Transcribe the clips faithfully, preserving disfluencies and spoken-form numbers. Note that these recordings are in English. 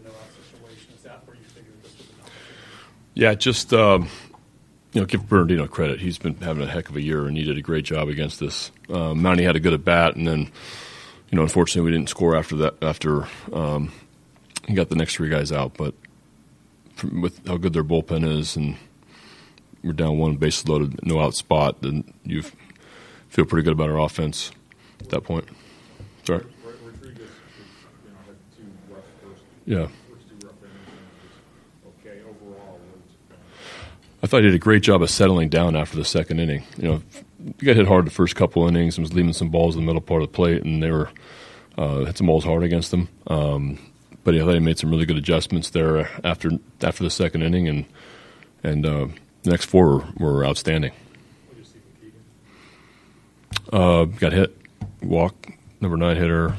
no-out situation? Is that where you figured this was an opportunity? Yeah, just um, you know, give Bernardino credit. He's been having a heck of a year, and he did a great job against this. Um, Mountie had a good at bat, and then you know, unfortunately, we didn't score after that. After um, he got the next three guys out, but from, with how good their bullpen is, and we're down one base loaded, no out spot, then you feel pretty good about our offense at that point. Sorry. Rodriguez, you know, had two rough first. Yeah. First two rough innings. Okay, overall. I thought he did a great job of settling down after the second inning. You know, he got hit hard the first couple innings and was leaving some balls in the middle part of the plate, and they were uh, hit some balls hard against them. Um, but I thought he made some really good adjustments there after after the second inning, and and uh, the next four were, were outstanding. What did you see from Keegan? Uh, got hit, walk, number nine hitter.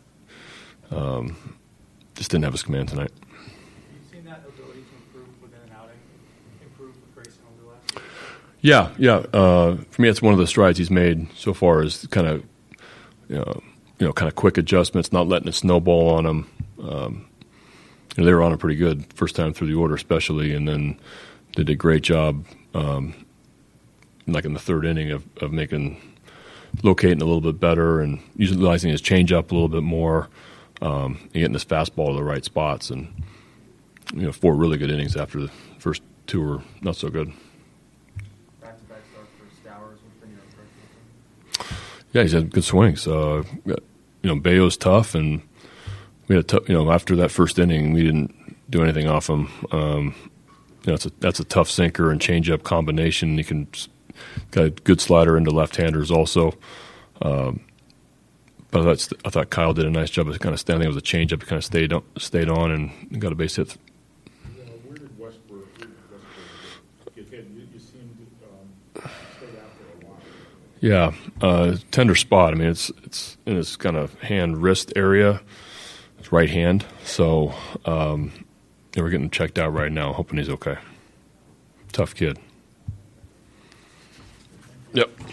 Um, just didn't have his command tonight. Have you seen that ability to improve within an outing, improve with Grayson over the last year? Yeah, yeah. Uh, for me, that's one of the strides he's made so far is kind of, you know, you know, kind of quick adjustments, not letting it snowball on him. Um, you know, they were on it pretty good first time through the order, especially, and then they did a great job, um, like in the third inning, of, of making locating a little bit better and utilizing his changeup a little bit more, um, and getting his fastball to the right spots. And you know, four really good innings after the first two were not so good. Back-to-back start for Stowers. What's been your impression? Yeah, he's had good swings. Uh, you know, Bayo's tough, and we had a tough, you know, after that first inning, we didn't do anything off him. Um, you know, it's a, that's a tough sinker and changeup combination. He can got a good slider into left-handers also. Um, but I thought, I thought Kyle did a nice job of kind of standing with a changeup. He kind of stayed on, stayed on and got a base hit. You know, where did Westbrook, where did Westbrook get hit? You, you seemed um, stayed out there a while. Yeah, uh, tender spot. I mean, it's it's in his kind of hand wrist area, his right hand. So um, yeah, we're getting checked out right now, hoping he's okay. Tough kid. Yep.